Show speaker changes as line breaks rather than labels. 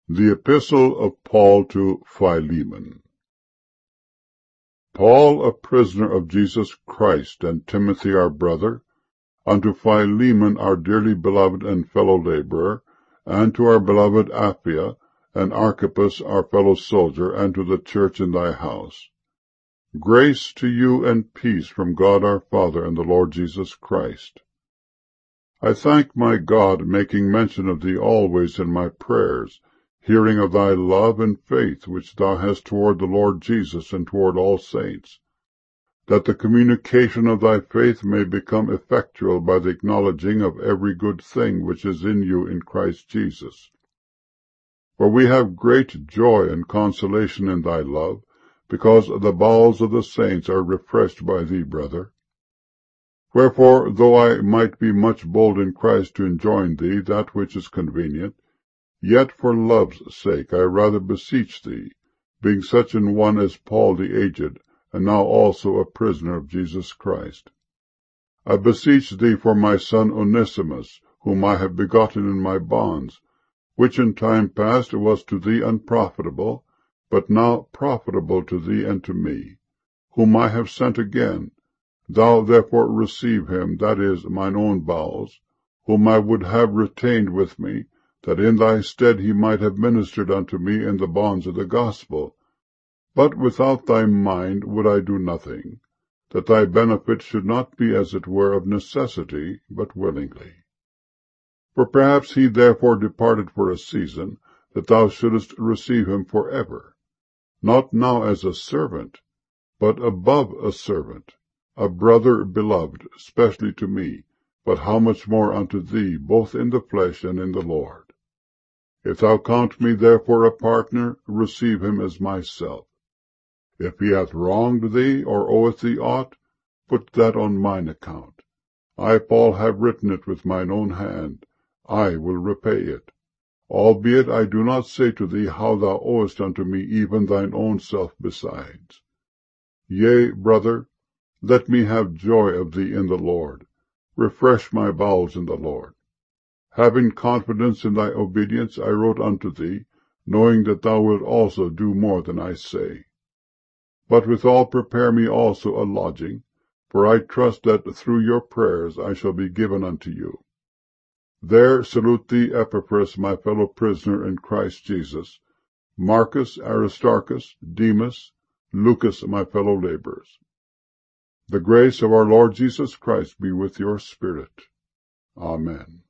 The Epistle of Paul to Philemon. Paul, a prisoner of Jesus Christ, and Timothy our brother, unto Philemon our dearly beloved and fellow laborer, and to our beloved Apphia, and Archippus our fellow soldier, and to the church in thy house. Grace to you and peace from God our Father and the Lord Jesus Christ. I thank my God, making mention of thee always in my prayers, hearing of thy love and faith which thou hast toward the Lord Jesus and toward all saints, that the communication of thy faith may become effectual by the acknowledging of every good thing which is in you in Christ Jesus. For we have great joy and consolation in thy love, because the bowels of the saints are refreshed by thee, brother. Wherefore, though I might be much bold in Christ to enjoin thee that which is convenient, yet for love's sake I rather beseech thee, being such an one as Paul the aged, and now also a prisoner of Jesus Christ. I beseech thee for my son Onesimus, whom I have begotten in my bonds, which in time past was to thee unprofitable, but now profitable to thee and to me, whom I have sent again. Thou therefore receive him, that is, mine own bowels, whom I would have retained with me, that in thy stead he might have ministered unto me in the bonds of the gospel. But without thy mind would I do nothing, that thy benefit should not be as it were of necessity, but willingly. For perhaps he therefore departed for a season, that thou shouldest receive him for ever, not now as a servant, but above a servant, a brother beloved, specially to me, but how much more unto thee, both in the flesh and in the Lord. If thou count me therefore a partner, receive him as myself. If he hath wronged thee, or oweth thee aught, put that on mine account. I, Paul, have written it with mine own hand. I will repay it. Albeit I do not say to thee how thou owest unto me even thine own self besides. Yea, brother, let me have joy of thee in the Lord. Refresh my bowels in the Lord. Having confidence in thy obedience, I wrote unto thee, knowing that thou wilt also do more than I say. But withal prepare me also a lodging, for I trust that through your prayers I shall be given unto you. There salute thee Epaphras, my fellow prisoner in Christ Jesus, Marcus, Aristarchus, Demas, Lucas, my fellow laborers. The grace of our Lord Jesus Christ be with your spirit. Amen.